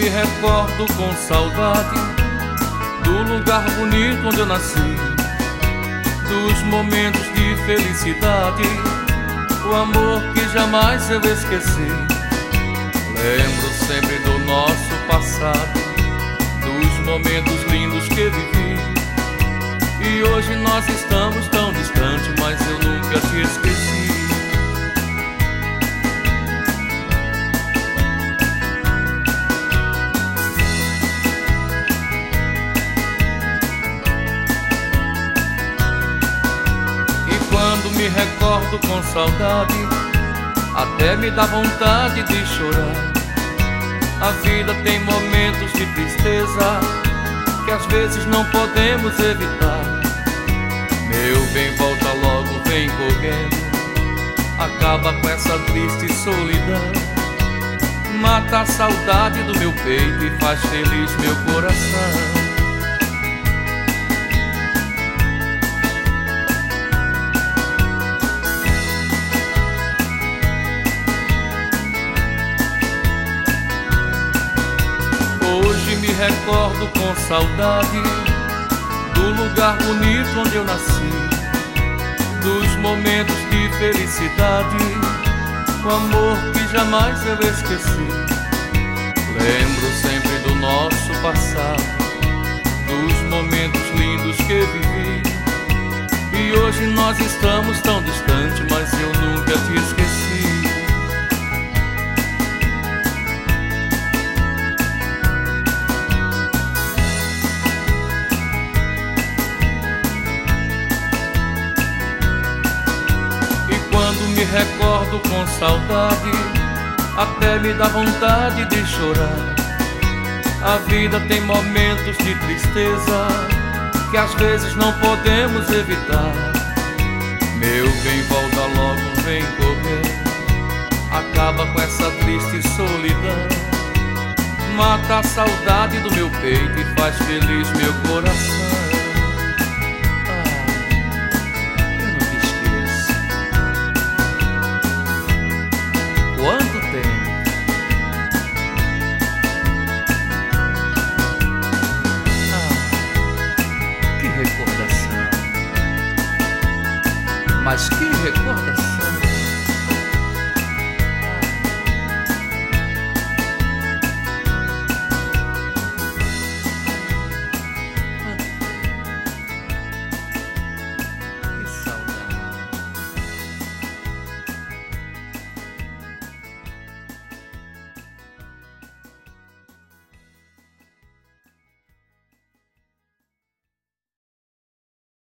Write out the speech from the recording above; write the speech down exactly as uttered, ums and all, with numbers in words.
me recordo com saudade do lugar bonito onde eu nasci, dos momentos de felicidade, o amor que jamais eu esqueci. Lembro sempre do nosso passado, dos momentos lindos que vivi. E hoje nós estamos tão distantes, mas eu nunca te esqueci. Quando me recordo com saudade, até me dá vontade de chorar. A vida tem momentos de tristeza que às vezes não podemos evitar. Meu bem, volta logo, vem correndo, acaba com essa triste solidão. Mata a saudade do meu peito e faz feliz meu coração. Hoje me recordo com saudade do lugar bonito onde eu nasci, dos momentos de felicidade, o amor que jamais eu esqueci. Lembro sempre do nosso passado, dos momentos lindos que vivi. E hoje nós estamos tão distantes, mas eu nunca te esqueci. Quando me recordo com saudade, até me dá vontade de chorar. A vida tem momentos de tristeza que às vezes não podemos evitar. Meu bem, volta logo, vem correr, acaba com essa triste solidão. Mata a saudade do meu peito e faz feliz meu coração. Quanto tempo? Ah, que recordação. Mas que recordação.